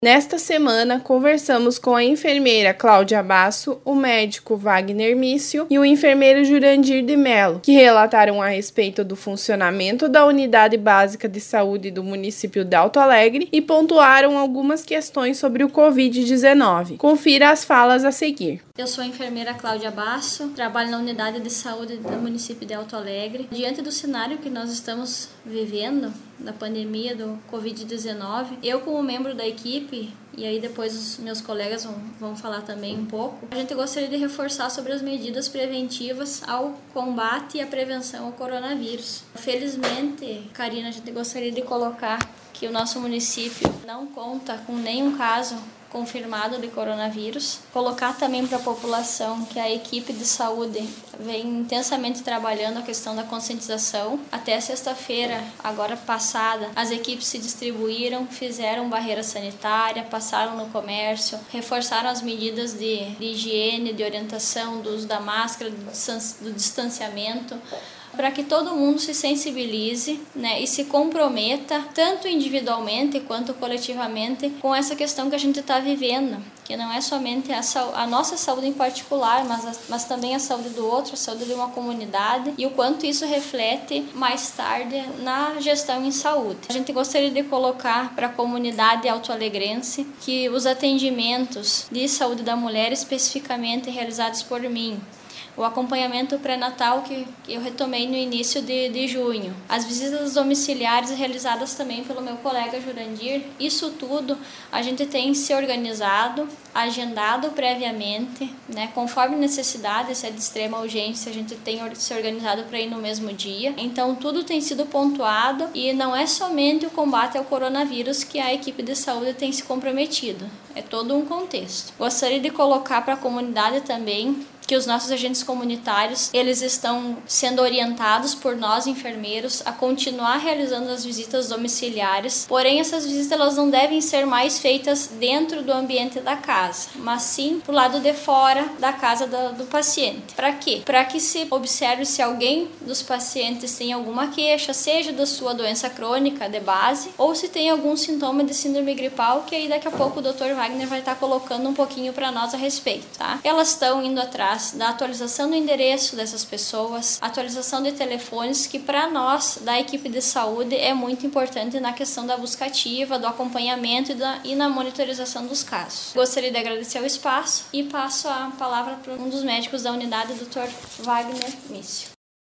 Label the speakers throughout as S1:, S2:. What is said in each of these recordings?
S1: Nesta semana, conversamos com a enfermeira Cláudia Basso, o médico Wagner Mício e o enfermeiro Jurandir de Mello, que relataram a respeito do funcionamento da Unidade Básica de Saúde do município de Alto Alegre e pontuaram algumas questões sobre o Covid-19. Confira as falas a seguir.
S2: Eu sou a enfermeira Cláudia Basso, trabalho na Unidade de Saúde do município de Alto Alegre. Diante do cenário que nós estamos vivendo, da pandemia do Covid-19, eu como membro da equipe, e aí depois os meus colegas vão falar também um pouco, a gente gostaria de reforçar sobre as medidas preventivas ao combate e à prevenção ao coronavírus. Felizmente, Karina, a gente gostaria de colocar que o nosso município não conta com nenhum caso confirmado de coronavírus. Colocar também para a população que a equipe de saúde vem intensamente trabalhando a questão da conscientização. Até sexta-feira, agora passada, as equipes se distribuíram, fizeram barreira sanitária, passaram no comércio, reforçaram as medidas de higiene, de orientação, do uso da máscara, do distanciamento, para que todo mundo se sensibilize, e se comprometa, tanto individualmente quanto coletivamente, com essa questão que a gente está vivendo, que não é somente a nossa saúde em particular, mas também a saúde do outro, a saúde de uma comunidade, e o quanto isso reflete mais tarde na gestão em saúde. A gente gostaria de colocar para a comunidade alto-alegrense que os atendimentos de saúde da mulher, especificamente realizados por mim, o acompanhamento pré-natal que eu retomei no início de junho, as visitas domiciliares realizadas também pelo meu colega Jurandir, isso tudo a gente tem se organizado, agendado previamente, conforme necessidade, se é de extrema urgência, a gente tem se organizado para ir no mesmo dia. Então tudo tem sido pontuado e não é somente o combate ao coronavírus que a equipe de saúde tem se comprometido, é todo um contexto. Gostaria de colocar para a comunidade também que os nossos agentes comunitários, eles estão sendo orientados por nós enfermeiros a continuar realizando as visitas domiciliares, porém essas visitas elas não devem ser mais feitas dentro do ambiente da casa, mas sim pro lado de fora da casa do paciente. Para quê? Para que se observe se alguém dos pacientes tem alguma queixa, seja da sua doença crônica de base, ou se tem algum sintoma de síndrome gripal, que aí daqui a pouco o Dr. Wagner vai estar colocando um pouquinho para nós a respeito, tá? Elas estão indo atrás da atualização do endereço dessas pessoas, atualização de telefones, que para nós, da equipe de saúde, é muito importante na questão da busca ativa, do acompanhamento e na monitorização dos casos. Gostaria de agradecer o espaço e passo a palavra para um dos médicos da unidade, Dr. Wagner Mício.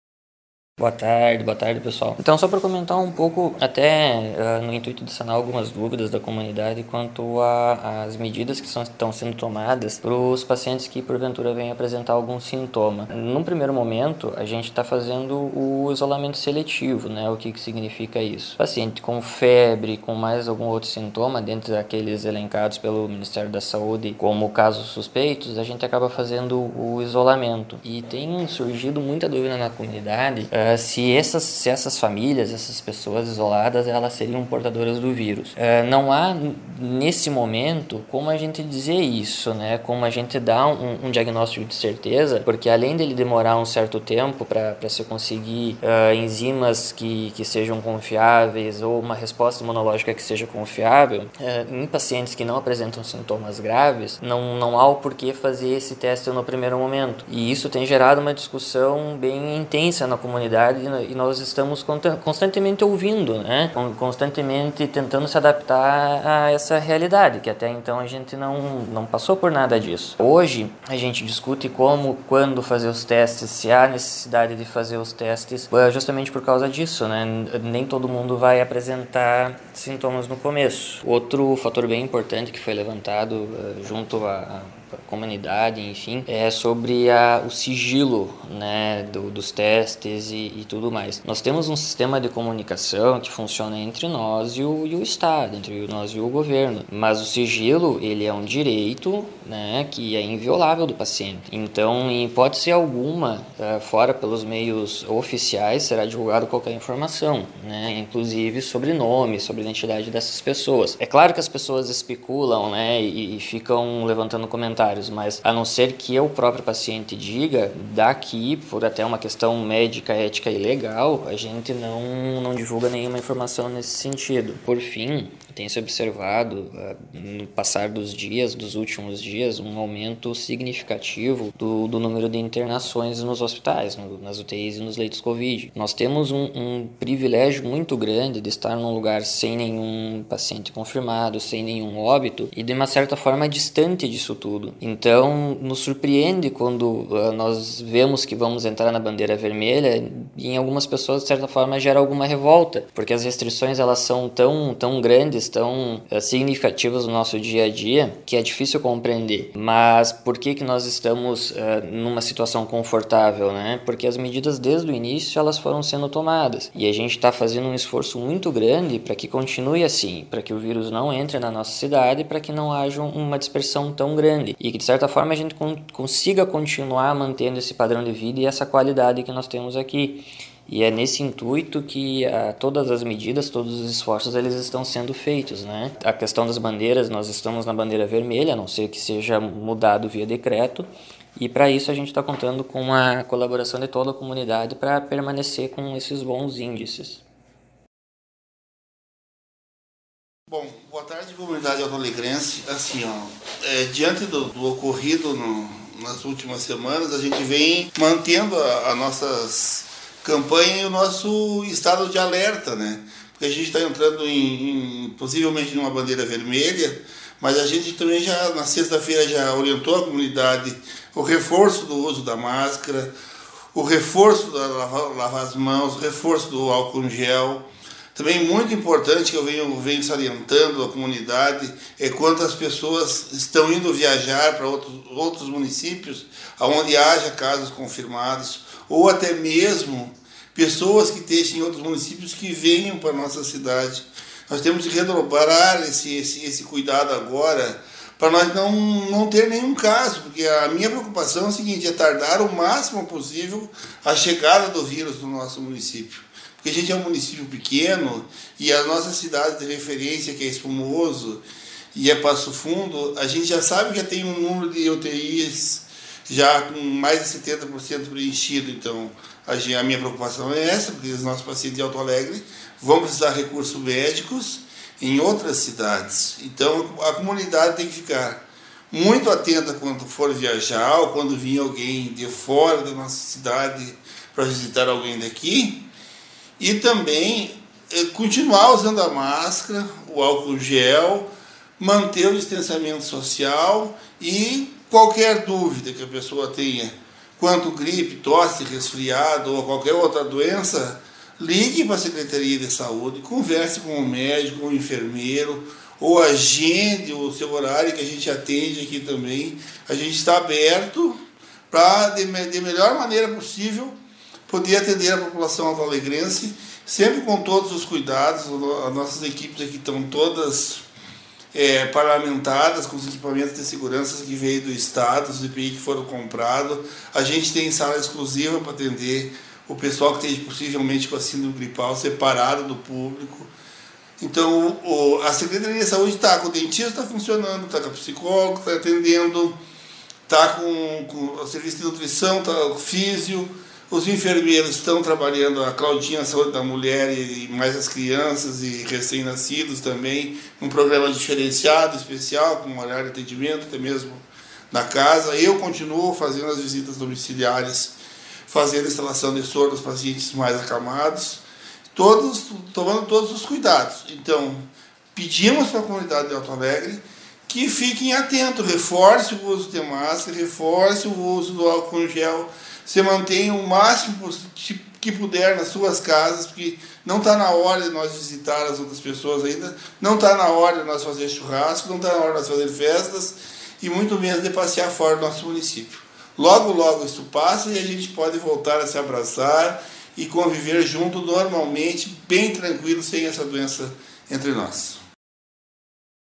S3: Boa tarde pessoal. Então só para comentar um pouco, até no intuito de sanar algumas dúvidas da comunidade quanto às medidas que estão sendo tomadas para os pacientes que porventura venham apresentar algum sintoma. Num primeiro momento, a gente está fazendo o isolamento seletivo, O que significa isso? Paciente com febre, com mais algum outro sintoma, dentro daqueles elencados pelo Ministério da Saúde como casos suspeitos, a gente acaba fazendo o isolamento. E tem surgido muita dúvida na comunidade se essas famílias, essas pessoas isoladas, elas seriam portadoras do vírus. Não há, nesse momento, como a gente dizer isso, como a gente dar um diagnóstico de certeza, porque além dele demorar um certo tempo para se conseguir enzimas que sejam confiáveis ou uma resposta imunológica que seja confiável, em pacientes que não apresentam sintomas graves, não há o porquê fazer esse teste no primeiro momento. E isso tem gerado uma discussão bem intensa na comunidade e nós estamos constantemente ouvindo, constantemente tentando se adaptar a essa realidade, que até então a gente não passou por nada disso. Hoje a gente discute como, quando fazer os testes, se há necessidade de fazer os testes, justamente por causa disso, Nem todo mundo vai apresentar sintomas no começo. Outro fator bem importante que foi levantado junto à comunidade, enfim, é sobre o sigilo, dos testes e tudo mais. Nós temos um sistema de comunicação que funciona entre nós e o Estado, entre nós e o governo, mas o sigilo, ele é um direito, que é inviolável do paciente. Então, em hipótese alguma, fora pelos meios oficiais, será divulgado qualquer informação, inclusive sobre nome, sobre a identidade dessas pessoas. É claro que as pessoas especulam, e ficam levantando comentários, mas a não ser que o próprio paciente diga, daqui, por até uma questão médica, ética e legal, a gente não divulga nenhuma informação nesse sentido. Por fim, tem se observado, no passar dos últimos dias, um aumento significativo do número de internações nos hospitais, nas UTIs e nos leitos Covid. Nós temos um privilégio muito grande de estar num lugar sem nenhum paciente confirmado, sem nenhum óbito e de uma certa forma distante disso tudo. Então, nos surpreende quando nós vemos que vamos entrar na bandeira vermelha e em algumas pessoas, de certa forma, gera alguma revolta, porque as restrições elas são tão grandes, tão significativas no nosso dia a dia, que é difícil compreender. Mas por que nós estamos numa situação confortável, né? Porque as medidas desde o início elas foram sendo tomadas e a gente está fazendo um esforço muito grande para que continue assim, para que o vírus não entre na nossa cidade, para que não haja uma dispersão tão grande e que de certa forma a gente consiga continuar mantendo esse padrão de vida e essa qualidade que nós temos aqui. E é nesse intuito que todas as medidas, todos os esforços, eles estão sendo feitos, né? A questão das bandeiras, nós estamos na bandeira vermelha, a não ser que seja mudado via decreto, e para isso a gente está contando com a colaboração de toda a comunidade para permanecer com esses bons índices.
S4: Bom, boa tarde, comunidade autoalegrense. Assim, diante do ocorrido nas últimas semanas, a gente vem mantendo as nossas campanha e o nosso estado de alerta, né? Porque a gente está entrando possivelmente numa bandeira vermelha, mas a gente também já, na sexta-feira, já orientou a comunidade o reforço do uso da máscara, o reforço da lavar as mãos, o reforço do álcool em gel. Também muito importante que eu venho salientando a comunidade é quantas pessoas estão indo viajar para outros municípios onde haja casos confirmados, ou até mesmo pessoas que estejam em outros municípios que venham para a nossa cidade. Nós temos que redobrar esse cuidado agora para nós não ter nenhum caso, porque a minha preocupação é o seguinte, é tardar o máximo possível a chegada do vírus no nosso município. Porque a gente é um município pequeno e a nossa cidade de referência, que é Espumoso e é Passo Fundo, a gente já sabe que tem um número de UTIs já com mais de 70% preenchido. Então, a minha preocupação é essa, porque os nossos pacientes de Alto Alegre vão precisar de recursos médicos em outras cidades. Então, a comunidade tem que ficar muito atenta quando for viajar ou quando vir alguém de fora da nossa cidade para visitar alguém daqui. E também continuar usando a máscara, o álcool gel, manter o distanciamento social e qualquer dúvida que a pessoa tenha quanto gripe, tosse, resfriado ou qualquer outra doença, ligue para a Secretaria de Saúde, converse com o médico, com o enfermeiro, ou agende o seu horário que a gente atende aqui também. A gente está aberto para, de melhor maneira possível, poder atender a população alto-alegrense, sempre com todos os cuidados. As nossas equipes aqui estão todas parlamentadas, com os equipamentos de segurança que veio do Estado, os EPI que foram comprados. A gente tem sala exclusiva para atender o pessoal que esteja possivelmente com a síndrome gripal, separado do público. Então, a Secretaria de Saúde está com o dentista, está funcionando, está com o psicólogo, está atendendo, está com o serviço de nutrição, está o físio, os enfermeiros estão trabalhando, a Claudinha, a saúde da mulher e mais as crianças e recém-nascidos também, um programa diferenciado, especial, com horário de atendimento, até mesmo na casa. Eu continuo fazendo as visitas domiciliares, fazendo a instalação de soro nos pacientes mais acamados, tomando todos os cuidados. Então, pedimos para a comunidade de Alto Alegre que fiquem atentos, reforce o uso de máscara, reforce o uso do álcool em gel, se mantenha o máximo que puder nas suas casas, porque não está na hora de nós visitar as outras pessoas ainda, não está na hora de nós fazer churrasco, não está na hora de nós fazer festas, e muito menos de passear fora do nosso município. Logo, logo isso passa e a gente pode voltar a se abraçar e conviver junto normalmente, bem tranquilo, sem essa doença entre nós.